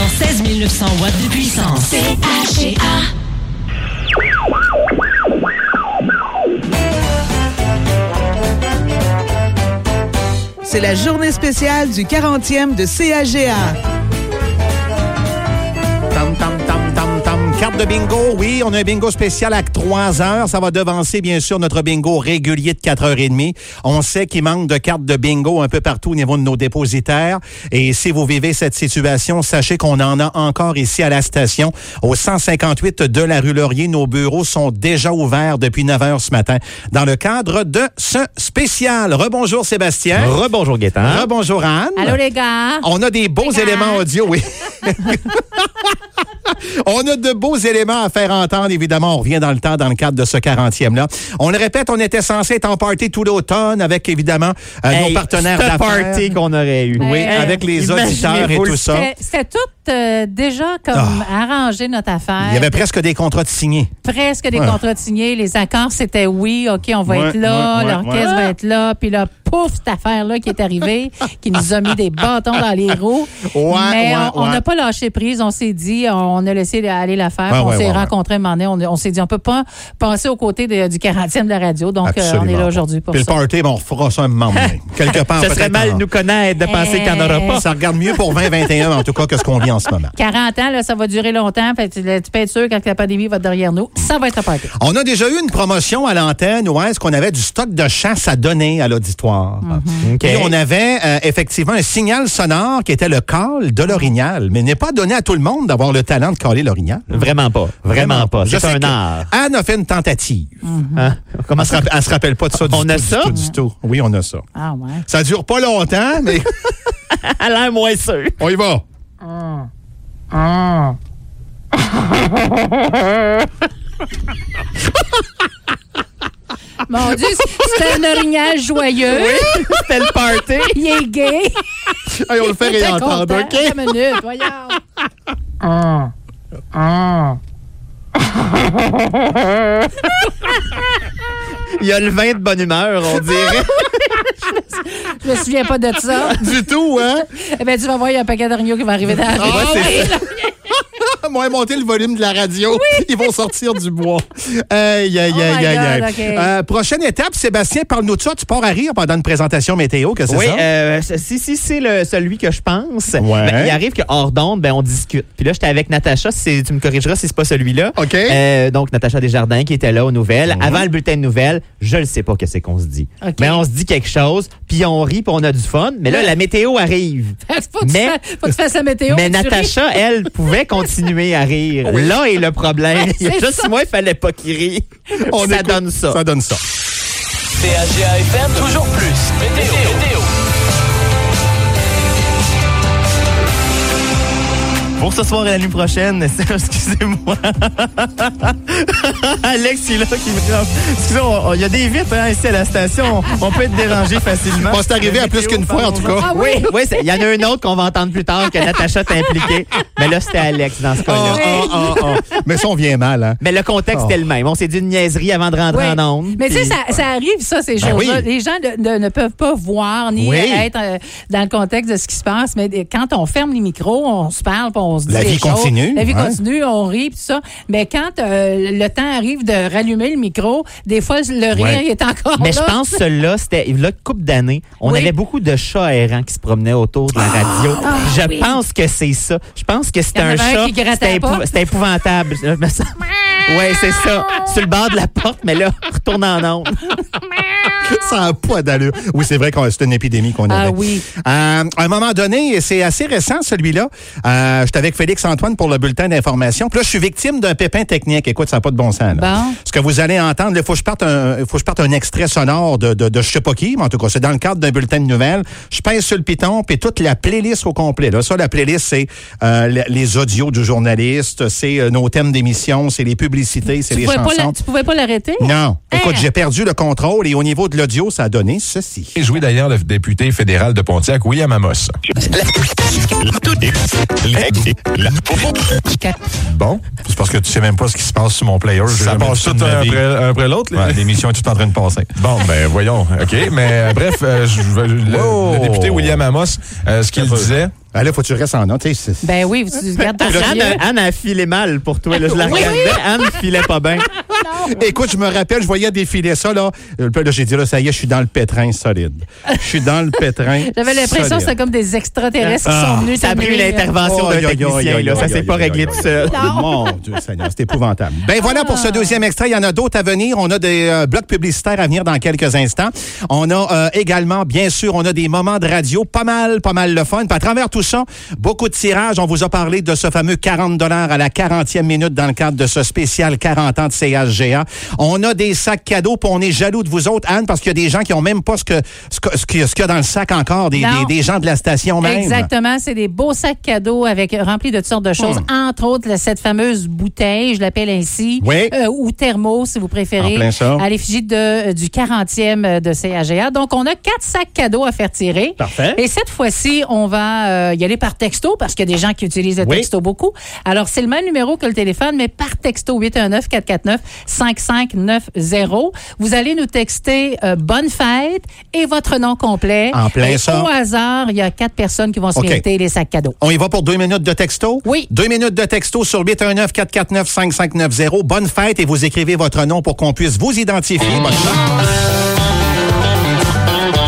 présentant 16 900 watts de puissance. CHGA. C'est la journée spéciale du 40e de CHGA. Tam, tam, tam, tam, tam. Carte de bingo, oui, on a un bingo spécial à 3 heures. Ça va devancer, bien sûr, notre bingo régulier de 4h30. On sait qu'il manque de cartes de bingo un peu partout au niveau de nos dépositaires. Et si vous vivez cette situation, sachez qu'on en a encore ici à la station. Au 158 de la rue Laurier, nos bureaux sont déjà ouverts depuis 9h ce matin. Dans le cadre de ce spécial. Rebonjour Sébastien. Rebonjour Gaétan. Rebonjour Anne. Allô les gars. On a des beaux éléments audio, oui. On a de beaux éléments à faire entendre, évidemment. On revient dans le temps dans le cadre de ce 40e-là. On le répète, on était censé être en party tout l'automne avec, évidemment, nos partenaires d'affaires. Party qu'on aurait eu. Oui, avec les auditeurs et tout ça. C'était tout déjà comme arrangé notre affaire. Il y avait presque des contrats de signés. Presque des contrats de signés. Les accords, c'était oui, OK, on va être là, l'orchestre va être là. Puis là, pouf, cette affaire-là qui est arrivée, qui nous a mis des bâtons dans les roues. Mais on n'a pas lâché prise. On s'est dit, on a laissé aller l'affaire. On s'est rencontrés un moment donné. On s'est dit, on peut pas passer aux côtés du 40e de la radio. Donc, on est là aujourd'hui pour ça. Puis le party, on refera ça un moment donné. Quelque part, ça serait mal de nous connaître, de penser qu'il n'y en aura pas. Ça regarde mieux pour 2021, en tout cas, que ce qu'on vit en ce moment. 40 ans, là, ça va durer longtemps. Fait, tu peux être sûr, quand la pandémie va être derrière nous, ça va être un party. On a déjà eu une promotion à l'antenne où est-ce qu'on avait du stock de chasse à donner à l'auditoire. Mm-hmm. Okay. Et on avait effectivement un signal sonore qui était le call de l'orignal. Mais il n'est pas donné à tout le monde d'avoir le talent de caller l'orignal. Vraiment pas. Vraiment pas. C'est un art. Anne a fait une tentative. Mm-hmm. Hein? Comment elle se rappelle pas de ça du tout. On a ça? Du tout. Oui, on a ça. Ah ouais. Ça dure pas longtemps, mais... Elle a l'air moins sûre. On y va. Mon Dieu, c'était un orignal joyeux. Oui, c'était le party. Il est gay. Allez, on le fait réentendre, OK? 5 minutes, voyons. Il y a le vin de bonne humeur, on dirait. Je me souviens pas de ça. Du tout, hein? Eh bien, tu vas voir, il y a un paquet d'orignaux qui va arriver dans la rue. Moi, monter le volume de la radio. Oui. Ils vont sortir du bois. Aïe. Okay. Prochaine étape, Sébastien, parle-nous de ça. Tu pars à rire pendant une présentation météo, que c'est ça? Oui, si c'est celui que je pense. Ouais. Ben, il arrive que hors d'onde, on discute. Puis là, j'étais avec Natacha, tu me corrigeras si c'est pas celui-là. OK. Donc, Natacha Desjardins qui était là aux nouvelles. Avant le bulletin de nouvelles, je ne sais pas qu'est-ce qu'on se dit. Okay. Mais on se dit quelque chose, puis on rit, puis on a du fun. Mais là, la météo arrive. Faut que tu fasses la météo. Mais Natacha, elle, pouvait continuer à rire. Oui. Là est le problème. Il y a juste moi, il fallait pas qu'il rie. Ça donne ça. Ça donne ça. CHGA FM, toujours plus. Météo. Pour ce soir et la nuit prochaine, excusez-moi. Alex, il est là qui me dit. Excusez-moi, il y a des vitres ici à la station. On peut être dérangé facilement. On s'est arrivé à plus qu'une fois, en tout cas. Ah oui? Il y en a un autre qu'on va entendre plus tard que Natacha t'a impliqué. Mais là, c'était Alex dans ce cas-là. Mais ça, on vient mal, hein? Mais le contexte était le même. On s'est dit une niaiserie avant de rentrer en onde. Mais tu sais, ça arrive, ça, ces choses-là. Oui. Les gens ne peuvent pas voir ni être dans le contexte de ce qui se passe. Mais quand on ferme les micros, on se parle, puis on se dit La vie continue. La vie continue, on rit, puis ça. Mais quand le temps arrive de rallumer le micro, des fois, le rire il est encore Mais là. je pense que celui-là, c'était une couple d'années. On avait beaucoup de chats errants qui se promenaient autour de la radio. Je pense que c'est ça. Je pense que c'était un chat. C'était épouvantable. Oui, c'est ça. Sur le bord de la porte, mais là, retourne en onde. Ça n'a pas d'allure. Oui, c'est vrai que c'est une épidémie qu'on avait. Ah oui. À un moment donné, et c'est assez récent celui-là, j'étais avec Félix-Antoine pour le bulletin d'information. Puis là, je suis victime d'un pépin technique. Écoute, ça n'a pas de bon sens. Là. Bon. Ce que vous allez entendre, il faut que je parte un extrait sonore de je sais pas qui, mais en tout cas, c'est dans le cadre d'un bulletin de nouvelles. Je pèse sur le piton, puis toute la playlist au complet. Là. Ça, la playlist, c'est les audios du journaliste, c'est nos thèmes d'émission, c'est les publicités, c'est les chansons. Tu pouvais pas l'arrêter? Non. Écoute, j'ai perdu le contrôle et au niveau de l'audio, radio, ça a donné ceci. Et joué d'ailleurs le député fédéral de Pontiac, William Amos. Bon. C'est parce que tu sais même pas ce qui se passe sur mon player. Ça passe tout un après l'autre. Ouais, l'émission est toute en train de passer. Bon, ben voyons. OK, mais bref, le député William Amos, ce qu'il disait... Ah là, faut que tu restes en note. Ben oui, tu gardes ton Anne a filé mal pour toi. Là, je la regardais. Anne filait pas bien. Écoute, je me rappelle, je voyais défiler ça. Là, j'ai dit, là, ça y est, je suis dans le pétrin solide. Je suis dans le pétrin. J'avais l'impression que c'était comme des extraterrestres qui sont venus. Ça a pris l'intervention d'un technicien. Ça s'est pas réglé tout seul. Mon Dieu Seigneur, c'est épouvantable. Ben voilà pour ce deuxième extrait. Il y en a d'autres à venir. On a des blocs publicitaires à venir dans quelques instants. On a également, bien sûr, on a des moments de radio. Pas mal le fun. Puis à travers tout ça, beaucoup de tirages. On vous a parlé de ce fameux 40 $ à la 40e minute dans le cadre de ce spécial 40 ans de CHGA. On a des sacs cadeaux, puis on est jaloux de vous autres, Anne, parce qu'il y a des gens qui ont même pas ce qu'il y a dans le sac encore, des gens de la station même. Exactement. C'est des beaux sacs cadeaux remplis de toutes sortes de choses. Entre autres, cette fameuse bouteille, je l'appelle ainsi, ou thermo, si vous préférez, à l'effigie du 40e de CHGA. Donc, on a 4 sacs cadeaux à faire tirer. Parfait. Et cette fois-ci, on va y aller par texto, parce qu'il y a des gens qui utilisent le texto beaucoup. Alors, c'est le même numéro que le téléphone, mais par texto, 819-449-5590. Vous allez nous texter bonne fête et votre nom complet. En plein ça. Au hasard, il y a 4 personnes qui vont se mériter les sacs cadeaux. On y va pour 2 minutes de texto? Oui. 2 minutes de texto sur 819-449-5590. Bonne fête et vous écrivez votre nom pour qu'on puisse vous identifier. Bonne chance.